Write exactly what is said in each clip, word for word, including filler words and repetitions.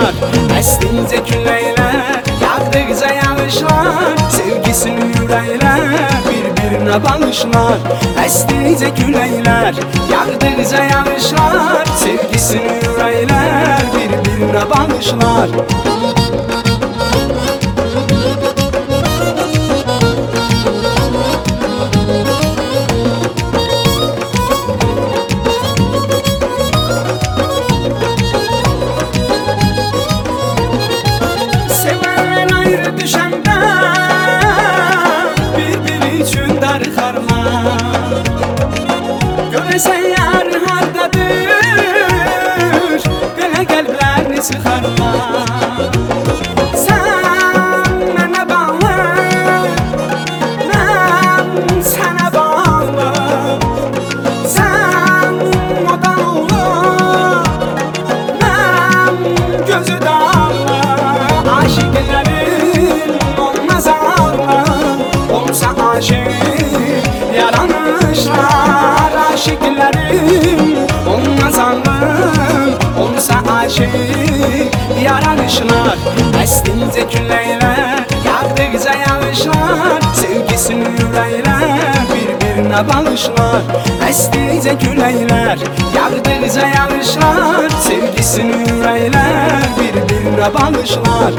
bağışlar. Estincə küləklər, yağdıqca yağışlar, sevgisini yüreğler bir-birinə bağışlar. Estincə küləklər, yağdıqca yağışlar, sevgisini yüreğler bir-birinə bağışlar. Düşəndə bir-biri üçün darıxarma, görəsən yar hardadır, belə qəlblərini sıxarma. Sən mənə bağlı, mən sənə bağlı, sən odan olur, mən gözü dağlı. Aşıqlərim olsa aşık yaranışlar, aşıklarım olmaz anlım, olsa aşık yaranışlar. Estincə küləklər, yağdıqca yağışlar, sevgisini yüreğler bir-birinə bağışlar. Estincə küləklər, yağdıqca yağışlar, sevgisini yüreğler bir-birinə bağışlar.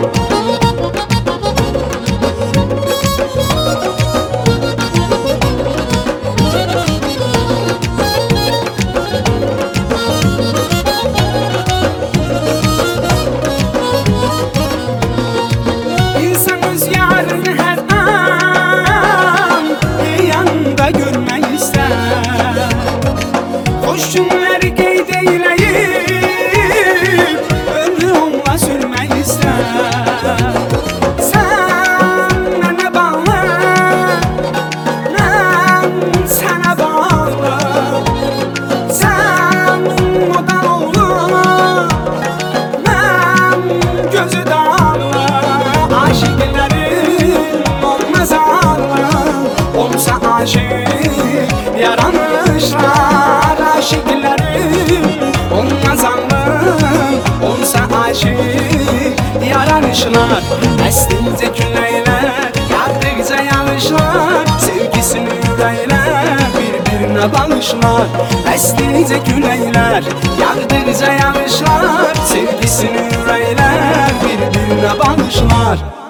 Xoş günləri qeyd eyləyib, ömrü onunla sürmək istər. Sən mənə bağlı, mən sənə bağlı, sən odan olur, mən gözü dağlı. Aşıqlərim olmaz ağlı, olsa aşık yaranışlar. Aşıklarım olmaz anlım, olsa aşık yaranışlar. Estincə küləklər, yağdıqca yağışlar, sevgisini yüreğler bir-birinə bağışlar. Estincə küləklər, yağdıqca yağışlar, sevgisini yüreğler bir-birinə bağışlar.